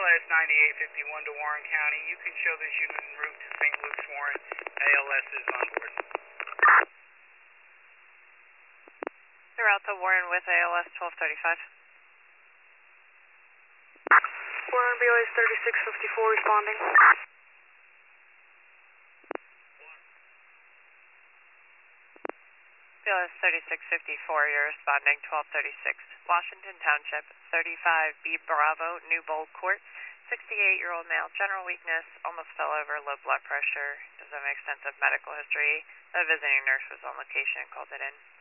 BLS 9851 to Warren County. You can show this unit en route to St. Luke's Warren. ALS is on board. They're out to Warren with ALS 1235. Warren BLS 3654 responding. BLS 3654, you're responding 1236. Washington Township, 35B Bravo, New Bold Court. 68-year-old male, general weakness, almost fell over, low blood pressure, doesn't have extensive medical history. The visiting nurse was on location and called it in.